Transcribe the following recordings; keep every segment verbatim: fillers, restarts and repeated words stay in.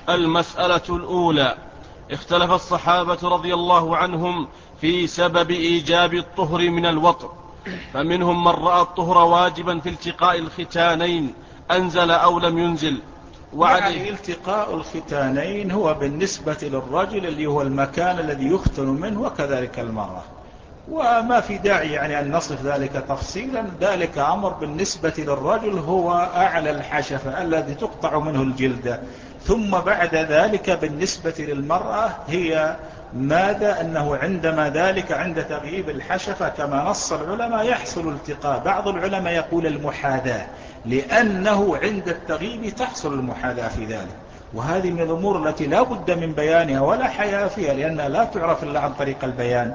المسألة الأولى: اختلف الصحابة رضي الله عنهم في سبب إيجاب الطهر من الوطء، فمنهم من رأى الطهر واجبا في التقاء الختانين أنزل أو لم ينزل. يعني التقاء الختانين هو بالنسبة للرجل اللي هو المكان الذي يختن منه، وكذلك المرأة، وما في داعي يعني أن نصف ذلك تفصيلا. ذلك أمر بالنسبة للرجل هو أعلى الحشفة الذي تقطع منه الجلدة. ثم بعد ذلك بالنسبة للمرأة هي ماذا؟ أنه عندما ذلك عند تغييب الحشفة كما نص العلماء يحصل التقاء. بعض العلماء يقول المحاذاة، لأنه عند التغييب تحصل المحاذاة في ذلك، وهذه من الأمور التي لا بد من بيانها ولا حياء فيها، لأنها لا تعرف إلا عن طريق البيان.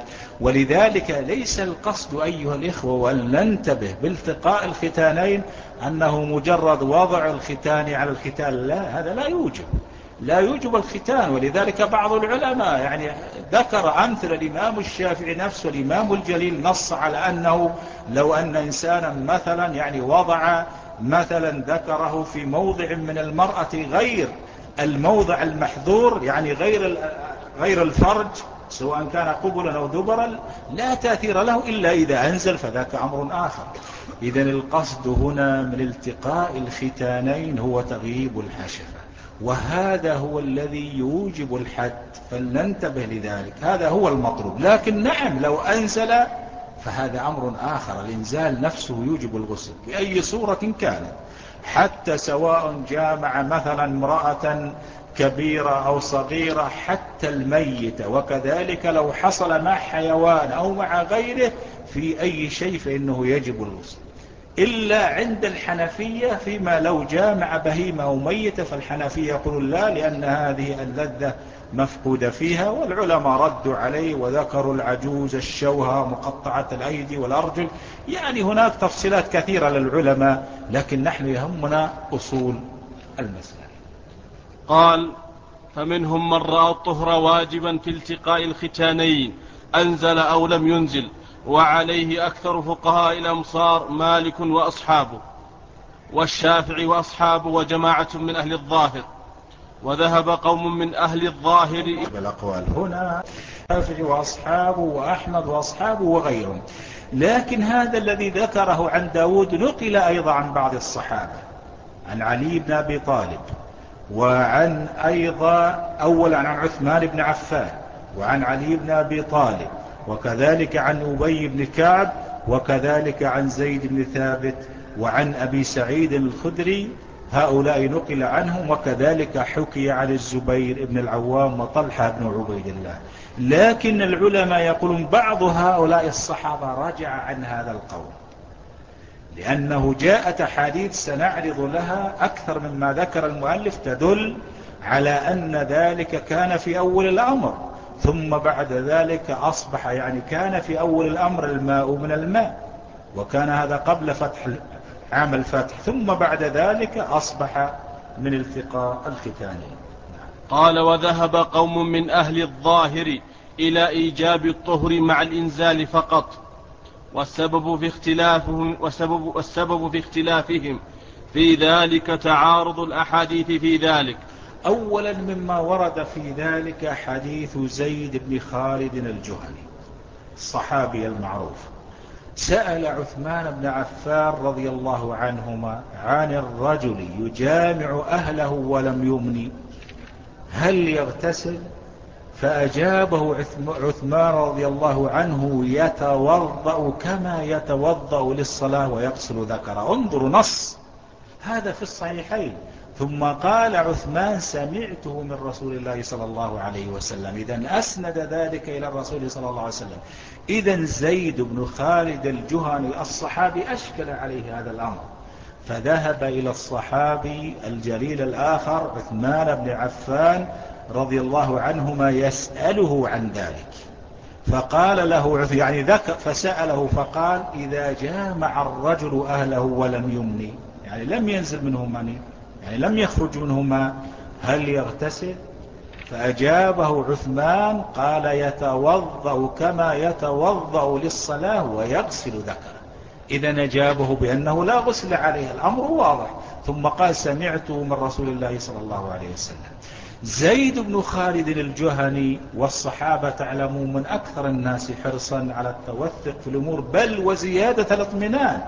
ولذلك ليس القصد أيها الإخوة، وأن ننتبه بالتقاء الختانين أنه مجرد وضع الختان على الختان، لا، هذا لا يوجب لا يوجب الختان. ولذلك بعض العلماء يعني ذكر أمثل الإمام الشافعي نفسه، الإمام الجليل نص على أنه لو أن إنسانا مثلا يعني وضع مثلا ذكره في موضع من المرأة غير الموضع المحذور، يعني غير غير الفرج، سواء كان قبلا أو دبرا، لا تأثير له إلا إذا أنزل، فذاك أمر آخر. إذن القصد هنا من التقاء الختانين هو تغييب الحشفة، وهذا هو الذي يوجب الحد، فلننتبه لذلك، هذا هو المطلوب. لكن نعم لو أنزل فهذا أمر آخر، الإنزال نفسه يوجب الغسل بأي صورة كانت، حتى سواء جامع مثلا امرأة كبيرة أو صغيرة، حتى الميت، وكذلك لو حصل مع حيوان أو مع غيره في أي شيء فإنه يجب الغسل، إلا عند الحنفية فيما لو جامع بهيمة أو ميتة، فالحنفية يقولون لا، لأن هذه اللذة مفقودة فيها. والعلماء ردوا عليه وذكروا العجوز الشوهة مقطعة الأيدي والأرجل، يعني هناك تفصيلات كثيرة للعلماء، لكن نحن يهمنا أصول المسألة. قال: فمنهم من رأى الطهر واجبا في التقاء الختانين أنزل أو لم ينزل، وعليه أكثر فقهاء الأمصار مالك وأصحابه، والشافعي وأصحابه، وجماعة من أهل الظاهر. وذهب قوم من أهل الظاهر بالأقوال هنا الشافعي وأصحابه وأحمد وأصحابه وغيرهم، لكن هذا الذي ذكره عن داود نقل أيضا عن بعض الصحابة، عن علي بن أبي طالب، وعن أيضا أولا عن عثمان بن عفان، وعن علي بن أبي طالب، وكذلك عن أبي بن كعب، وكذلك عن زيد بن ثابت، وعن أبي سعيد الخدري، هؤلاء نقل عنهم، وكذلك حكي عن الزبير بن العوام وطلحة بن عبيد الله. لكن العلماء يقولون بعض هؤلاء الصحابة رجع عن هذا القول، لأنه جاءت أحاديث سنعرض لها أكثر مما ذكر المؤلف تدل على أن ذلك كان في أول الأمر، ثم بعد ذلك أصبح يعني كان في أول الأمر الماء من الماء، وكان هذا قبل فتح عام الفتح، ثم بعد ذلك أصبح من التقاء الختانين. قال: وذهب قوم من أهل الظاهر إلى إيجاب الطهر مع الإنزال فقط، والسبب في اختلافهم والسبب, والسبب في اختلافهم في ذلك تعارض الأحاديث في ذلك. أولا مما ورد في ذلك حديث زيد بن خالد الجهني الصحابي المعروف، سأل عثمان بن عفان رضي الله عنهما عن الرجل يجامع أهله ولم يمني هل يغتسل؟ فأجابه عثمان رضي الله عنه يتوضأ كما يتوضأ للصلاة ويغسل ذكره. انظروا نص هذا في الصحيحين. ثم قال عثمان سمعته من رسول الله صلى الله عليه وسلم، إذن أسند ذلك إلى الرسول صلى الله عليه وسلم. إذن زيد بن خالد الجهني الصحابي أشكل عليه هذا الأمر، فذهب إلى الصحابي الجليل الآخر عثمان بن عفان رضي الله عنهما يسأله عن ذلك، فقال له يعني ذكر فسأله فقال إذا جامع الرجل أهله ولم يمني، يعني لم ينزل منه مني، يعني لم يخرج منه ماء، هل يغتسل؟ فأجابه عثمان قال يتوضأ كما يتوضأ للصلاة ويغسل ذكره. إذا أجابه بأنه لا غسل عليه، الأمر واضح. ثم قال سمعت من رسول الله صلى الله عليه وسلم. زيد بن خالد الجهني، والصحابة تعلمون من أكثر الناس حرصا على التوثق في الأمور بل وزيادة الاطمئنان،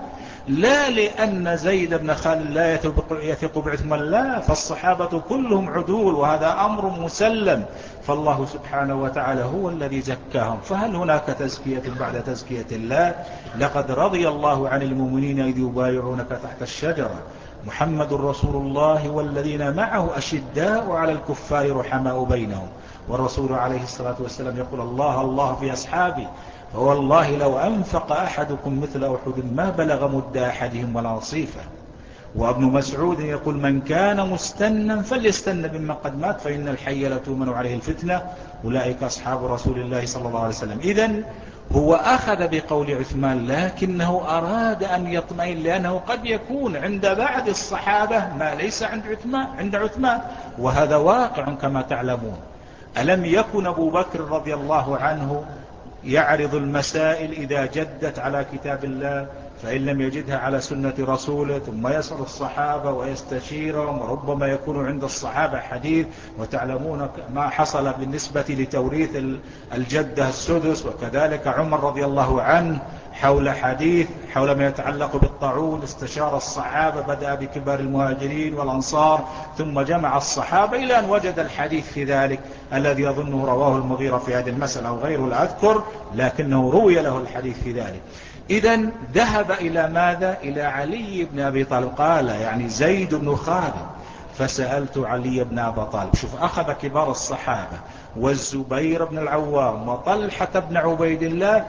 لا لأن زيد بن خالد لا يثق بعثمان، لا، فالصحابة كلهم عدول وهذا أمر مسلم، فالله سبحانه وتعالى هو الذي زكاهم. فهل هناك تزكية بعد تزكية الله؟ لقد رضي الله عن المؤمنين إذ يبايعونك تحت الشجرة محمد رسول الله والذين معه أشداء على الكفار رحماء بينهم، والرسول عليه الصلاة والسلام يقول الله الله في أصحابي، فوالله لو أنفق أحدكم مثل أحد ما بلغ مد أحدهم ولا نصيفه. وابن مسعود يقول من كان مستنا فليستن بمن قد مات فإن الحي لا تؤمن عليه الفتنة، أولئك أصحاب رسول الله صلى الله عليه وسلم. إذن هو أخذ بقول عثمان لكنه أراد أن يطمئن، لأنه قد يكون عند بعض الصحابة ما ليس عند عثمان عند عثمان وهذا واقع كما تعلمون. ألم يكن أبو بكر رضي الله عنه يعرض المسائل إذا جدت على كتاب الله فإن لم يجدها على سنة رسوله ثم يسأل الصحابة ويستشيرهم، وربما يكون عند الصحابة حديث، وتعلمون ما حصل بالنسبة لتوريث الجدة السدس، وكذلك عمر رضي الله عنه حول حديث حول ما يتعلق بالطاعون استشار الصحابة، بدأ بكبار المهاجرين والأنصار ثم جمع الصحابة إلى أن وجد الحديث في ذلك الذي يظنه رواه المغيرة في هذه المسألة أو غيره لا أذكر، لكنه روي له الحديث في ذلك. إذن ذهب إلى ماذا؟ إلى علي بن أبي طالب، قال يعني زيد بن خالد فسألت علي بن أبي طالب. شوف أخذ كبار الصحابة والزبير بن العوام وطلحة بن عبيد الله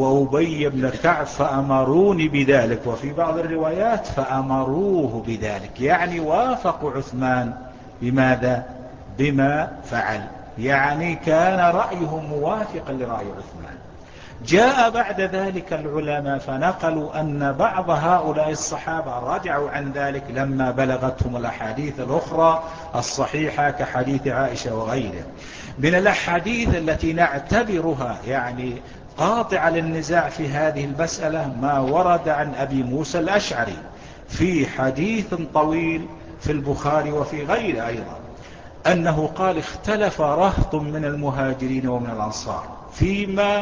وأبي بن كعب فأمروني بذلك، وفي بعض الروايات فأمروه بذلك، يعني وافقوا عثمان بماذا؟ بما فعل، يعني كان رأيهم موافقا لرأي عثمان. جاء بعد ذلك العلماء فنقلوا أن بعض هؤلاء الصحابة رجعوا عن ذلك لما بلغتهم الأحاديث الأخرى الصحيحة كحديث عائشة وغيره. من الأحاديث التي نعتبرها يعني قاطع للنزاع في هذه المسألة ما ورد عن أبي موسى الأشعري في حديث طويل في البخاري وفي غيره أيضا، أنه قال اختلف رهط من المهاجرين ومن الأنصار فيما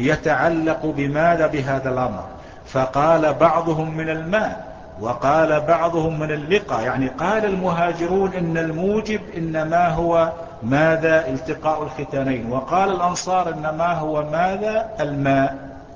يتعلق بماذا بهذا الأمر، فقال بعضهم من الماء وقال بعضهم من اللقاء، يعني قال المهاجرون إن الموجب إنما هو ماذا؟ التقاء الختانين، وقال الأنصار إنما هو ماذا؟ الماء.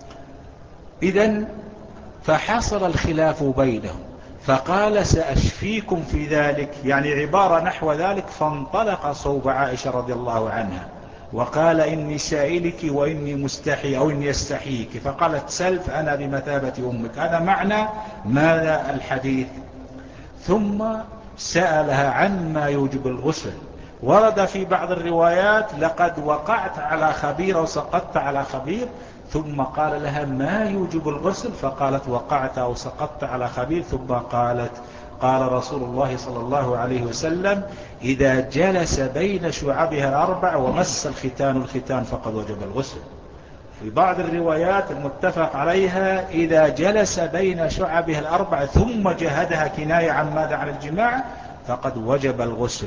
إذن فحصل الخلاف بينهم، فقال سأشفيكم في ذلك، يعني عبارة نحو ذلك، فانطلق صوب عائشة رضي الله عنها وقال إني سائلك وإني مستحي أو إني استحيك، فقالت سل فأنا بمثابة أمك، هذا معنى ماذا الحديث. ثم سألها عن ما يوجب الغسل، ورد في بعض الروايات لقد وقعت على خبير أو سقطت على خبير، ثم قال لها ما يوجب الغسل، فقالت وقعت أو سقطت على خبير، ثم قالت قال رسول الله صلى الله عليه وسلم إذا جلس بين شعبها الأربع ومس الختان الختان فقد وجب الغسل. في بعض الروايات المتفق عليها إذا جلس بين شعبها الأربع ثم جهدها كناية عن ماذا؟ عن الجماع فقد وجب الغسل.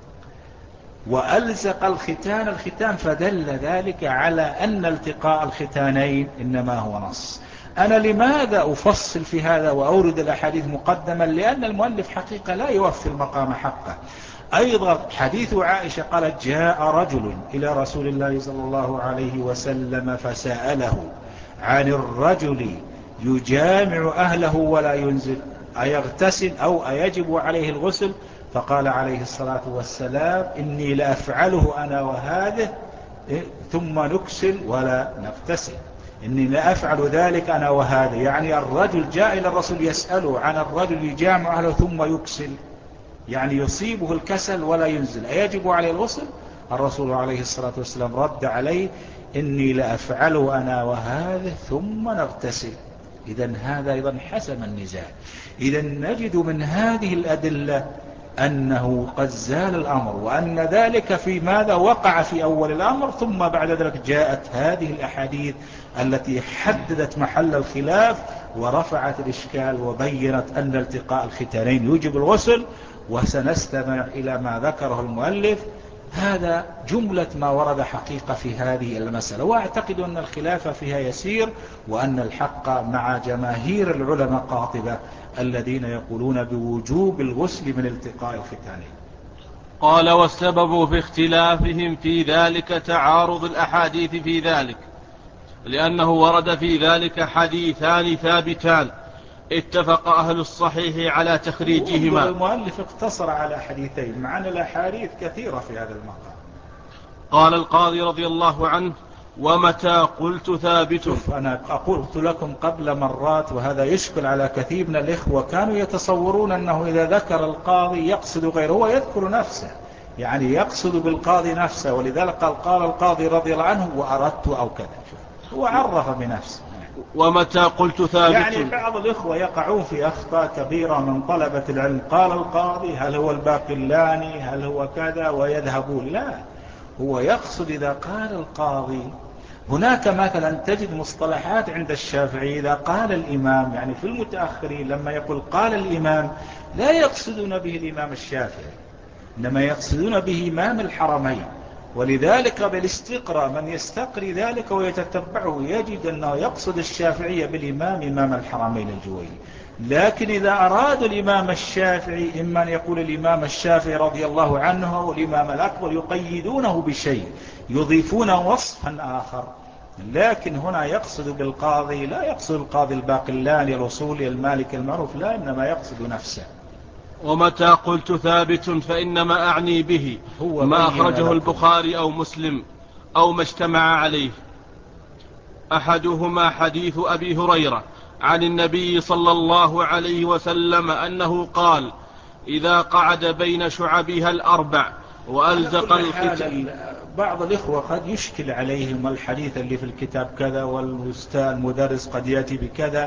وألزق الختان الختان، فدل ذلك على أن التقاء الختانين إنما هو نص. أنا لماذا أفصل في هذا وأورد الأحاديث مقدما؟ لأن المؤلف حقيقة لا يوفي المقام حقه. أيضا حديث عائشة قالت جاء رجل إلى رسول الله صلى الله عليه وسلم فسأله عن الرجل يجامع أهله ولا ينزل أيغتسل أو أيجب عليه الغسل، فقال عليه الصلاة والسلام إني لأفعله أنا وهذه ثم نكسل ولا نغتسل، إني لأفعل ذلك أنا وهذا، يعني الرجل جاء إلى الرسول يسأله عن الرجل يجامع أهله ثم يكسل، يعني يصيبه الكسل ولا ينزل، أيجب عليه الغسل؟ الرسول عليه الصلاة والسلام رد عليه إني لأفعله أنا وهذا ثم نغتسل. إذن هذا أيضا حسم النزاع. إذن نجد من هذه الأدلة أنه قد زال الأمر، وأن ذلك في ماذا وقع في أول الأمر، ثم بعد ذلك جاءت هذه الأحاديث التي حددت محل الخلاف ورفعت الإشكال وبينت أن التقاء الختانين يوجب الغسل. وسنستمع إلى ما ذكره المؤلف هذا جملة ما ورد حقيقة في هذه المسألة، وأعتقد أن الخلاف فيها يسير، وأن الحق مع جماهير العلماء قاطبة الذين يقولون بوجوب الغسل من التقاء الختانين. قال: والسبب في اختلافهم في ذلك تعارض الأحاديث في ذلك، لأنه ورد في ذلك حديثان ثابتان اتفق أهل الصحيح على تخريجهما. المؤلف اقتصر على حديثين مع أن الأحاديث كثيرة في هذا المقام. قال القاضي رضي الله عنه: ومتى قلت ثابت. شوف، أنا قلت لكم قبل مرات، وهذا يشكل على كثير من الإخوة، كانوا يتصورون أنه إذا ذكر القاضي يقصد غيره، هو يذكر نفسه، يعني يقصد بالقاضي نفسه، ولذلك قال قال القاضي رضي الله عنه وأردت أو كذا. هو عرف بنفسه. ومتى قلت ثابت. يعني بعض الإخوة يقعون في أخطاء كبيرة من طلبة العلم، قال القاضي هل هو الباقلاني هل هو كذا، ويذهبون. لا، هو يقصد إذا قال القاضي، هناك مثلا تجد مصطلحات عند الشافعي إذا قال الإمام، يعني في المتأخرين لما يقول قال الإمام لا يقصدون به الإمام الشافعي، إنما يقصدون به إمام الحرمين. ولذلك بالاستقراء من يستقري ذلك ويتتبعه يجد أنه يقصد الشافعية بالإمام إمام الحرمين الجويني. لكن إذا أرادوا الإمام الشافعي إما أن يقول الإمام الشافعي رضي الله عنه أو الإمام الأكبر يقيدونه بشيء، يضيفون وصفا آخر. لكن هنا يقصد بالقاضي لا يقصد القاضي الباقلاني الأصولي المالك المعروف، لا، إنما يقصد نفسه. ومتى قلت ثابت فإنما أعني به هو ما أخرجه لكم. البخاري أو مسلم أو ما اجتمع عليه. أحدهما حديث أبي هريرة عن النبي صلى الله عليه وسلم أنه قال: إذا قعد بين شعبها الأربع وألزق الختان. بعض الإخوة قد يشكل عليهم الحديث اللي في الكتاب كذا، والأستاذ المدرس قد يأتي بكذا.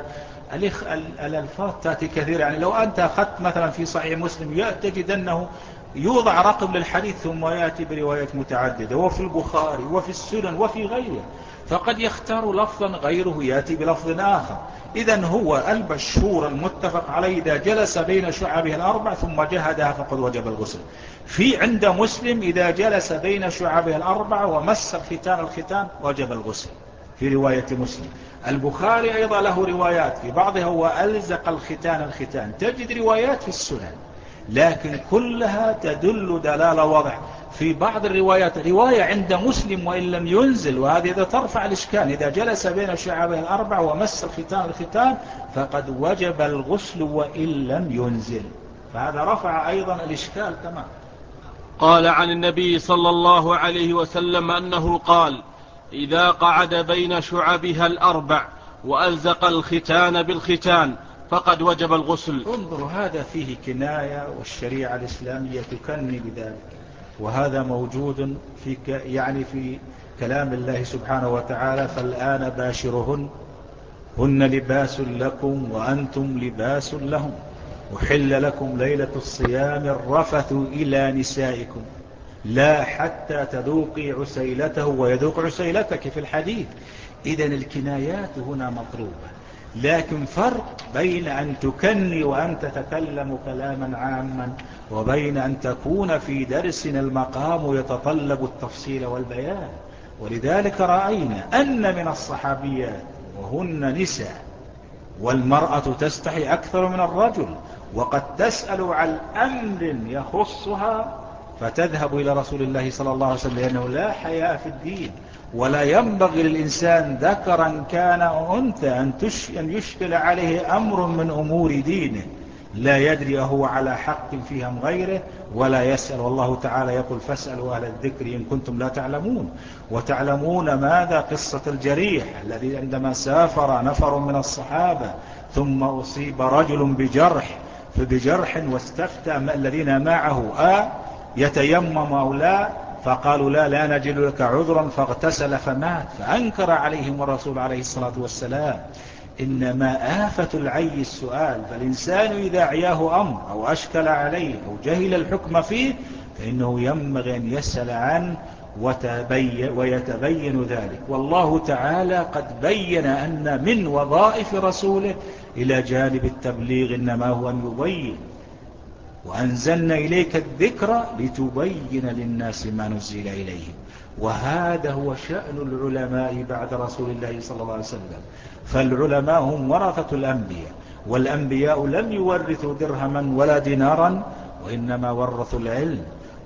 الألفاظ تأتي كثير، يعني لو أنت أخذت مثلا في صحيح مسلم تجد أنه يوضع رقم للحديث ثم يأتي بروايات متعددة، وفي البخاري وفي السنن وفي غيره، فقد يختار لفظا غيره يأتي بلفظ آخر. إذن هو المشهور المتفق عليه إذا جلس بين شعبها الأربع ثم جهدها فقد وجب الغسل. في عند مسلم إذا جلس بين شعبها الأربع ومس الختان الختان وجب الغسل في رواية مسلم. البخاري أيضا له روايات في بعضها هو ألزق الختان الختان، تجد روايات في السنن، لكن كلها تدل دلالة وضع. في بعض الروايات رواية عند مسلم وإن لم ينزل، وهذه إذا ترفع الإشكال، إذا جلس بين شعبه الأربع ومس الختان الختان فقد وجب الغسل وإن لم ينزل، فهذا رفع أيضا الإشكال تمام. قال عن النبي صلى الله عليه وسلم أنه قال: إذا قعد بين شعبها الأربع وألزق الختان بالختان فقد وجب الغسل. انظروا، هذا فيه كناية، والشريعة الإسلامية تكني بذلك، وهذا موجود في يعني في كلام الله سبحانه وتعالى: فالآن باشرهن هن لباس لكم وأنتم لباس لهم، أحل لكم ليلة الصيام الرفث إلى نسائكم لا حتى تذوقي عسيلته ويذوق عسيلتك في الحديث. إذن الكنايات هنا مطلوبة، لكن فرق بين أن تكني وأن تتكلم كلاما عاما، وبين أن تكون في درسنا المقام يتطلب التفصيل والبيان. ولذلك رأينا أن من الصحابيات وهن نساء، والمرأة تستحي أكثر من الرجل، وقد تسأل عن أمر يخصها فتذهب إلى رسول الله صلى الله عليه وسلم، لأنه لا حياء في الدين، ولا ينبغي للإنسان ذكرا كان أو أنثى أن يشكل عليه أمر من أمور دينه لا يدري هو على حق فيها من غيره ولا يسأل. والله تعالى يقول: فاسألوا أهل الذكر إن كنتم لا تعلمون. وتعلمون ماذا؟ قصة الجريح الذي عندما سافر نفر من الصحابة ثم أصيب رجل بجرح فبجرح واستفتى الذين معه آه يتيمم أو لا، فقالوا: لا لا نجد لك عذرا، فاغتسل فمات، فأنكر عليهم الرسول عليه الصلاة والسلام. إنما آفة العي السؤال، فالإنسان إذا عياه أمر أو أشكل عليه أو جهل الحكم فيه فإنه ينبغي أن يسأل عنه ويتبين ذلك. والله تعالى قد بين أن من وظائف رسوله إلى جانب التبليغ إنما هو أن يبين وأنزلنا إليك الذكر لتبين للناس ما نزل إليهم. وهذا هو شأن العلماء بعد رسول الله صلى الله عليه وسلم. فالعلماء هم ورثة الأنبياء، والأنبياء لم يورثوا درهما ولا دينارا، وإنما ورثوا العلم.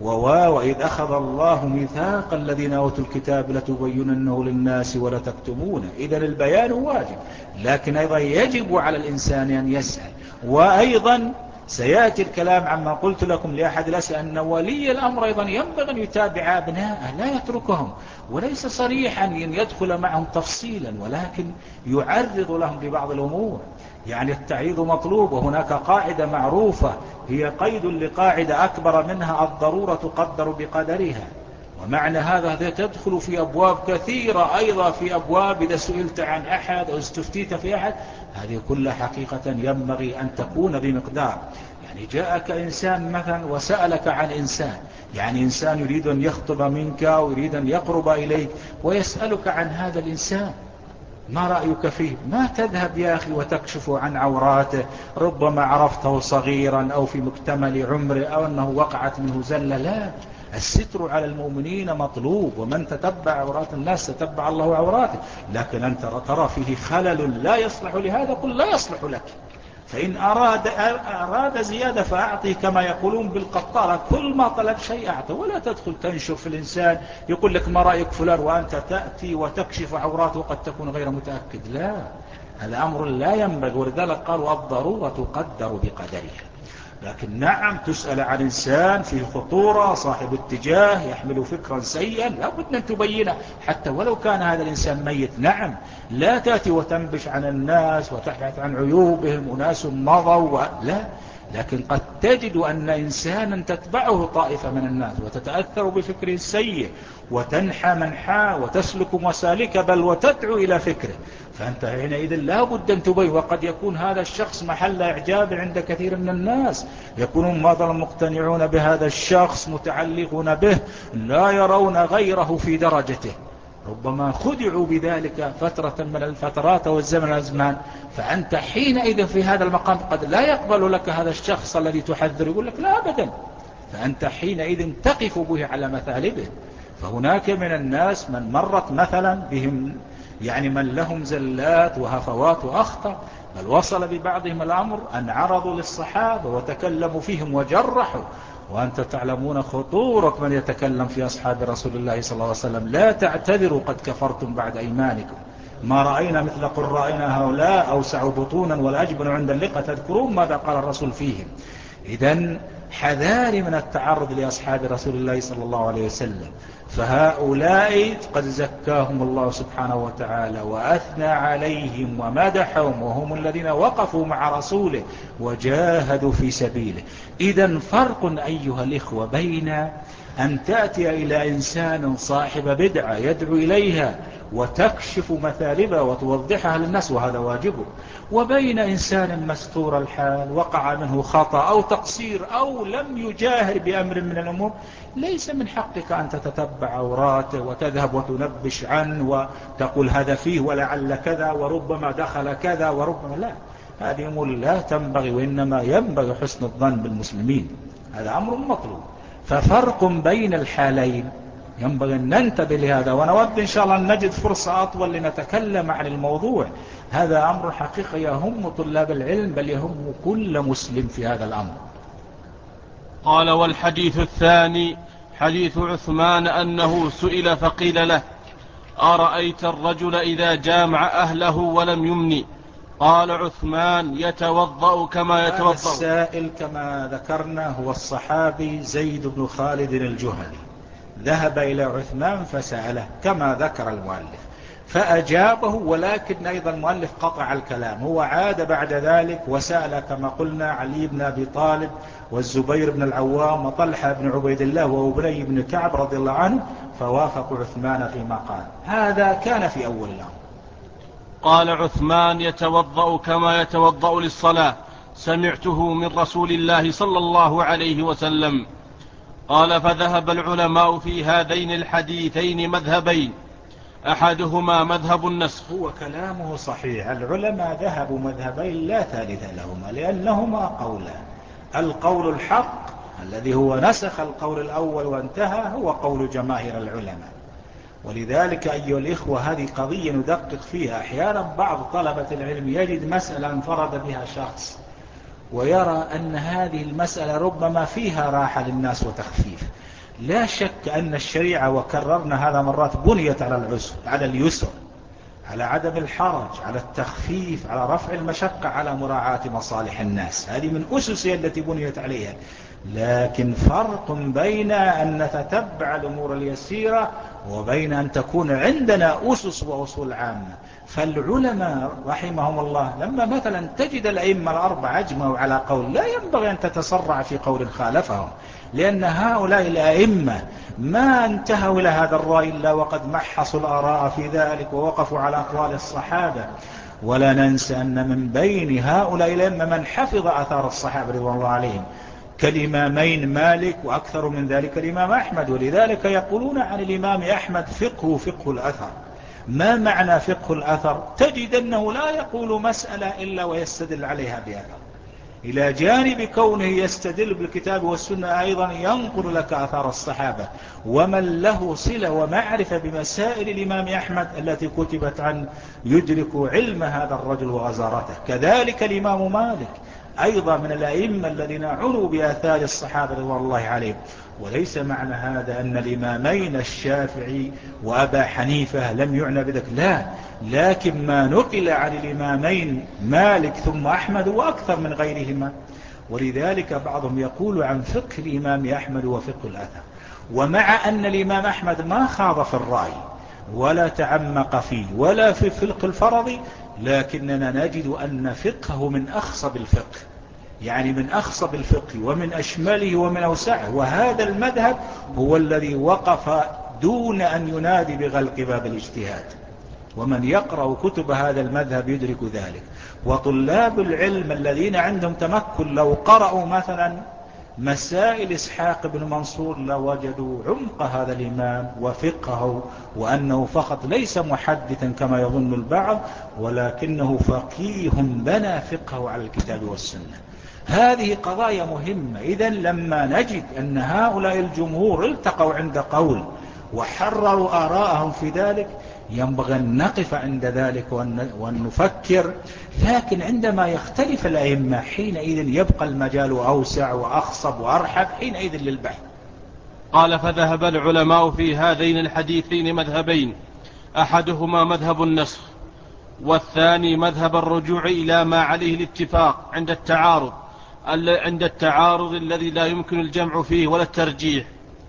وإذ أخذ الله ميثاق الذين أوتوا الكتاب لتبيننه للناس ولا تكتمونه. إذن البيان واجب، لكن أيضا يجب على الإنسان أن يسأل. وأيضا سيأتي الكلام عما قلت لكم لأحد الأسئلة أن ولي الأمر أيضا ينبغي أن يتابع أبناءه، لا يتركهم، وليس صريحا أن يدخل معهم تفصيلا، ولكن يعرض لهم ببعض الأمور. يعني التعريض مطلوب، وهناك قاعدة معروفة هي قيد لقاعدة أكبر منها: الضرورة تقدر بقدرها. ومعنى هذا تدخل في أبواب كثيرة، أيضا في أبواب إذا سئلت عن أحد أو استفتيت في أحد، هذه كلها حقيقة ينبغي أن تكون بمقدار. يعني جاءك إنسان مثلا وسألك عن إنسان، يعني إنسان يريد أن يخطب منك ويريد أن يقرب إليك ويسألك عن هذا الإنسان، ما رأيك فيه؟ ما تذهب يا أخي وتكشف عن عوراته، ربما عرفته صغيرا أو في مكتمل عمره أو أنه وقعت منه زلة. لا، الستر على المؤمنين مطلوب، ومن تتبع عورات الناس تتبع الله عوراته. لكن أنت ترى فيه خلل لا يصلح لهذا، قل لا يصلح لك. فإن أراد, أراد زيادة فأعطيه كما يقولون بالقطارة، كل ما طلب شيء أعطيه، ولا تدخل تنشر في الإنسان يقول لك ما رأيك فلان وأنت تأتي وتكشف عوراته وقد تكون غير متأكد. لا، هذا أمر لا ينبغي، ولذلك قالوا الضرورة تقدر بقدرها. لكن نعم تسأل عن إنسان فيه خطورة، صاحب اتجاه، يحمل فكرا سيئا، لا بد أن تبينه حتى ولو كان هذا الإنسان ميت. نعم، لا تأتي وتنبش عن الناس وتبحث عن عيوبهم، وناس مضوا، لا، لكن قد تجد أن إنسانا تتبعه طائفة من الناس وتتأثر بفكره السيء وتنحى منحى وتسلك مسالك، بل وتدعو إلى فكره، فأنت حينئذ لا بد أن تبين. وقد يكون هذا الشخص محل إعجاب عند كثير من الناس، يكونون مثلا مقتنعون بهذا الشخص، متعلقون به، لا يرون غيره في درجته، ربما خدعوا بذلك فترة من الفترات أو الزمن الأزمان، فأنت حينئذ في هذا المقام قد لا يقبل لك هذا الشخص الذي تحذر، يقول لك لا أبدا، فأنت حينئذ تقف به على مثالبه. فهناك من الناس من مرت مثلا بهم يعني من لهم زلات وهفوات وأخطأ، بل وصل ببعضهم الأمر أن عرضوا للصحابة وتكلموا فيهم وجرحوا، وأنت تعلمون خطورة من يتكلم في أصحاب رسول الله صلى الله عليه وسلم. لا تعتذروا قد كفرتم بعد أيمانكم، ما رأينا مثل قرائنا هؤلاء أوسع بطونا والأجبن عند اللقاء. تذكرون ماذا قال الرسول فيهم؟ إذن حذار من التعرض لأصحاب رسول الله صلى الله عليه وسلم، فهؤلاء قد زكاهم الله سبحانه وتعالى وأثنى عليهم ومدحهم، وهم الذين وقفوا مع رسوله وجاهدوا في سبيله. إذن فرق أيها الإخوة بين أن تأتي إلى إنسان صاحب بدعة يدعو إليها وتكشف مثالبه وتوضحها للناس، وهذا واجبه، وبين إنسان مستور الحال وقع منه خطأ أو تقصير أو لم يجاهر بأمر من الأمور، ليس من حقك أن تتتبع عوراته وتذهب وتنبش عنه وتقول هذا فيه ولعل كذا وربما دخل كذا وربما لا. هذه أمور لا تنبغي، وإنما ينبغي حسن الظن بالمسلمين، هذا أمر مطلوب. ففرق بين الحالين ينبغي أن ننتبه لهذا، ونود إن شاء الله أن نجد فرصة أطول لنتكلم عن الموضوع. هذا أمر حقيقي يهم طلاب العلم، بل يهم كل مسلم في هذا الأمر. قال: والحديث الثاني حديث عثمان أنه سئل فقيل له: أرأيت الرجل إذا جامع أهله ولم يمني؟ قال عثمان: يتوضأ كما يتوضأ. السائل كما ذكرنا هو الصحابي زيد بن خالد الجهني، ذهب إلى عثمان فسأله كما ذكر المؤلف فأجابه، ولكن أيضا المؤلف قطع الكلام، هو عاد بعد ذلك وسأل كما قلنا علي بن أبي طالب والزبير بن العوام وطلحة بن عبيد الله وأبي بن كعب رضي الله عنه، فوافقوا عثمان فيما قال. هذا كان في أول الأمر. قال عثمان: يتوضأ كما يتوضأ للصلاة، سمعته من رسول الله صلى الله عليه وسلم. قال: فذهب العلماء في هذين الحديثين مذهبين، أحدهما مذهب النسخ. هو كلامه صحيح، العلماء ذهبوا مذهبين لا ثالث لهما، لأنهما قولان. القول الحق الذي هو نسخ القول الأول وانتهى هو قول جماهير العلماء. ولذلك أيها الإخوة هذه قضية ندقق فيها. أحيانا بعض طلبة العلم يجد مسألة انفرد بها شخص ويرى أن هذه المسألة ربما فيها راحة للناس وتخفيف. لا شك أن الشريعة، وكررنا هذا مرات، بنيت على العسر، على اليسر، على عدم الحرج، على التخفيف، على رفع المشقة، على مراعاة مصالح الناس. هذه من أسسها التي بنيت عليها. لكن فرق بين أن نتتبع الأمور اليسيرة وبين أن تكون عندنا أسس وأصول عامة. فالعلماء رحمهم الله لما مثلا تجد الأئمة الأربعة أجمعوا على قول، لا ينبغي أن تتسرع في قول خالفهم، لأن هؤلاء الأئمة ما انتهوا إلى هذا الرأي إلا وقد محصوا الآراء في ذلك ووقفوا على أقوال الصحابة. ولا ننسى أن من بين هؤلاء الأئمة من حفظ أثار الصحابة رضوان الله عليهم كالإمامين مالك، وأكثر من ذلك الإمام أحمد. ولذلك يقولون عن الإمام أحمد فقه فقه الأثر. ما معنى فقه الأثر؟ تجد أنه لا يقول مسألة إلا ويستدل عليها بأثر، إلى جانب كونه يستدل بالكتاب والسنة أيضا ينقل لك أثار الصحابة ومن له صلة ومعرفة بمسائل الإمام أحمد التي كتبت عنه يدرك علم هذا الرجل وغزارته. كذلك الإمام مالك أيضا من الأئمة الذين عنوا بآثار الصحابة رضوان الله عليهم. وليس معنى هذا أن الإمامين الشافعي وأبا حنيفة لم يعنى بذلك، لا، لكن ما نقل عن الإمامين مالك ثم أحمد وأكثر من غيرهما. ولذلك بعضهم يقول عن فقه الإمام أحمد وفقه الأثر. ومع أن الإمام أحمد ما خاض في الرأي ولا تعمق فيه ولا في فقه الفرض، لكننا نجد أن فقهه من أخصب الفقه، يعني من أخصب الفقه ومن أشمله ومن أوسعه. وهذا المذهب هو الذي وقف دون أن ينادي بغلق باب الاجتهاد، ومن يقرأ كتب هذا المذهب يدرك ذلك. وطلاب العلم الذين عندهم تمكن لو قرأوا مثلا مسائل إسحاق بن منصور لوجدوا عمق هذا الإمام وفقهه، وأنه فقط ليس محدثا كما يظن البعض، ولكنه فقيه بنى فقهه على الكتاب والسنة. هذه قضايا مهمة. إذن لما نجد أن هؤلاء الجمهور التقوا عند قول وحرروا آراءهم في ذلك، ينبغي أن نقف عند ذلك وأن نفكر. لكن عندما يختلف الأئمة حينئذ يبقى المجال أوسع وأخصب وأرحب حينئذ للبحث. قال: فذهب العلماء في هذين الحديثين مذهبين، أحدهما مذهب النسخ، والثاني مذهب الرجوع إلى ما عليه الاتفاق عند التعارض عند التعارض الذي لا يمكن الجمع فيه ولا الترجيح.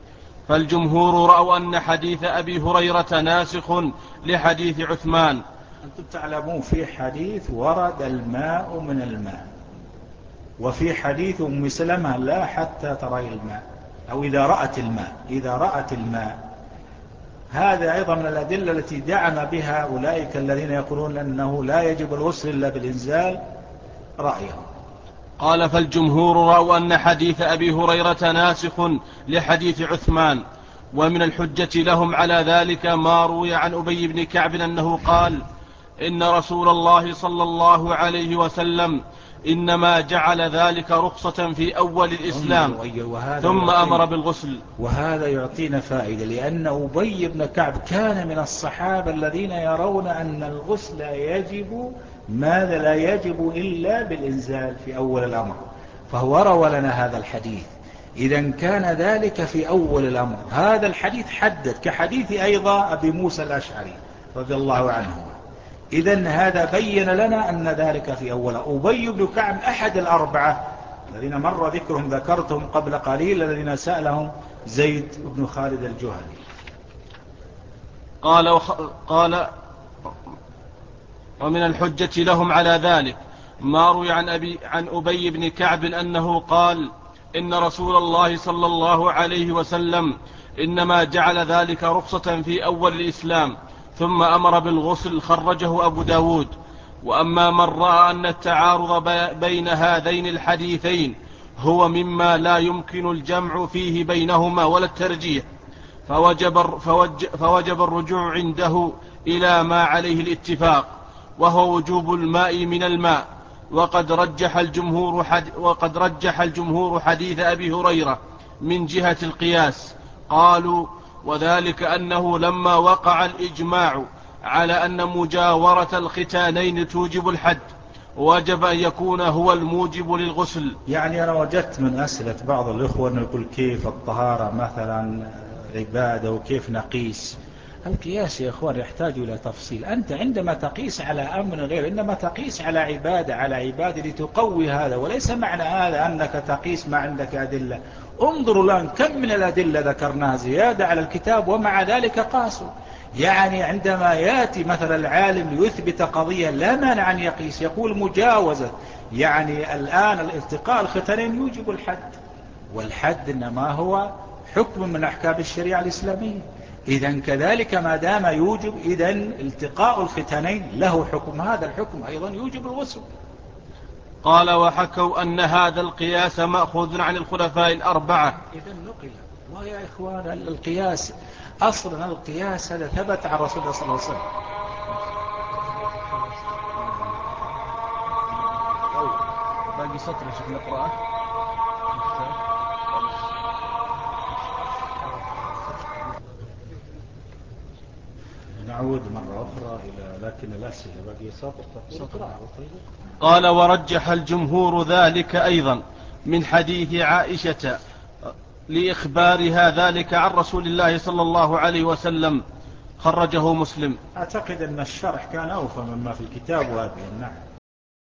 فالجمهور رأوا أن حديث أبي هريرة ناسخ لحديث عثمان. أنتم تعلمون في حديث ورد الماء من الماء، وفي حديث أم سلمة لا حتى ترى الماء، أو إذا رأت الماء إذا رأت الماء. هذا أيضا من الأدلة التي دعم بها أولئك الذين يقولون أنه لا يجب الغسل إلا بالإنزال رأيهم. قال: فالجمهور رأوا أن حديث أبي هريرة ناسخ لحديث عثمان، ومن الحجة لهم على ذلك ما روي عن أبي بن كعب أنه قال: إن رسول الله صلى الله عليه وسلم إنما جعل ذلك رخصة في أول الإسلام ثم أمر بالغسل. وهذا يعطينا فائدة، لأن أبي بن كعب كان من الصحابة الذين يرون أن الغسل يجب ماذا لا يجب إلا بالإنزال في أول الأمر، فهو روى لنا هذا الحديث. إذا كان ذلك في أول الأمر. هذا الحديث حدد كحديث أيضا أبي موسى الأشعري رضي الله عنه. إذن هذا بين لنا أن ذلك في أول. أبي بن كعب أحد الأربعة الذين مر ذكرهم ذكرتهم قبل قليل، الذين سألهم زيد بن خالد الجهني. قال, وخ... قال ومن الحجة لهم على ذلك ما روي عن, أبي عن أبي بن كعب أنه قال: إن رسول الله صلى الله عليه وسلم إنما جعل ذلك رخصة في أول الإسلام ثم أمر بالغسل. خرجه أبو داود. وأما من رأى أن التعارض بين هذين الحديثين هو مما لا يمكن الجمع فيه بينهما ولا الترجيح، فوجب, فوجب, فوجب الرجوع عنده إلى ما عليه الاتفاق، وهو وجوب الماء من الماء، وقد رجح الجمهور, حد وقد رجح الجمهور حديث أبي هريرة من جهة القياس. قالوا: وذلك أنه لما وقع الإجماع على أن مجاورة الختانين توجب الحد وجب أن يكون هو الموجب للغسل. يعني أنا وجدت من أسئلة بعض الإخوة أنه يقول كيف الطهارة مثلا عبادة وكيف نقيس. القياس يا إخوان يحتاج إلى تفصيل. أنت عندما تقيس على أمر غير، إنما تقيس على عبادة على عبادة لتقوي هذا، وليس معنى هذا أنك تقيس ما عندك أدلة. انظروا الآن كم من الأدلة ذكرناها زيادة على الكتاب ومع ذلك قاسوا. يعني عندما يأتي مثلا العالم ليثبت قضية لا مانع أن يقيس، يقول مجاوزة يعني الآن الالتقاء الختانين يوجب الحد، والحد إنما هو حكم من أحكام الشريعة الإسلامية. إذن كذلك ما دام يوجب، إذن التقاء الختانين له حكم، هذا الحكم أيضا يوجب الغسل. قال: وحكوا أن هذا القياس مأخوذ عن الخلفاء الأربعة. إذن نقل. ويا إخوان القياس أصلا القياس هذا ثبت عن رسول الله صلى الله عليه وسلم. باقي سطر يا شيخ نقرأه. نعود مرة أخرى إلى لكن الأسئلة باقي سطر. قال: ورجح الجمهور ذلك أيضا من حديث عائشة لإخبارها ذلك عن رسول الله صلى الله عليه وسلم، خرجه مسلم. أعتقد أن الشرح كان أوفى مما في الكتاب وهذه النعم.